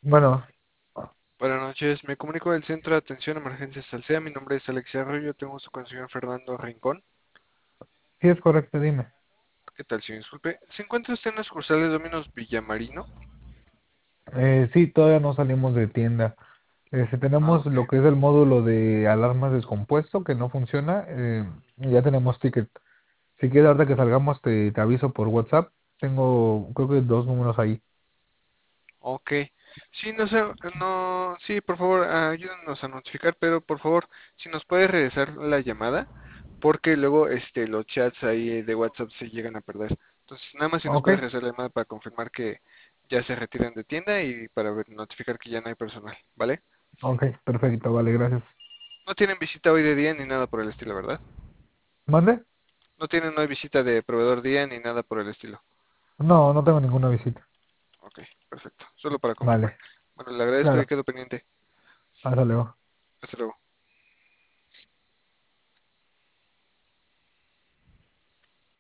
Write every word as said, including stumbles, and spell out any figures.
Bueno, Buenas noches, me comunico del Centro de Atención a Emergencias Alsea. Mi nombre es Alexia Arroyo, tengo gusto con el señor Fernando Rincón. sí es correcto, dime. ¿Qué tal, señor? Disculpe. ¿Se encuentra usted en la sucursal de Domino's Villamarino? Eh, sí, todavía no salimos de tienda. Este, Ah, tenemos ok. lo que es el módulo de alarmas descompuesto que no funciona. Eh, y ya tenemos ticket. Si quieres, ahorita que salgamos, te, te aviso por WhatsApp. Tengo, creo que dos números ahí. Ok. Sí, no sé, no, sí, por favor, ayúdenos a notificar, pero por favor, si nos puede regresar la llamada, porque luego este, los chats ahí de WhatsApp se llegan a perder. Entonces, nada más si nos Ok, puede regresar la llamada para confirmar que ya se retiran de tienda y para ver- notificar que ya no hay personal, ¿vale? ok, perfecto, vale, gracias. No tienen visita hoy de día ni nada por el estilo, ¿verdad? ¿Mande? No tienen hoy visita de proveedor día ni nada por el estilo. No, no tengo ninguna visita. Ok, perfecto. Solo para confirmar. Vale, Bueno, le agradezco y claro, quedo pendiente. hasta luego. Hasta luego.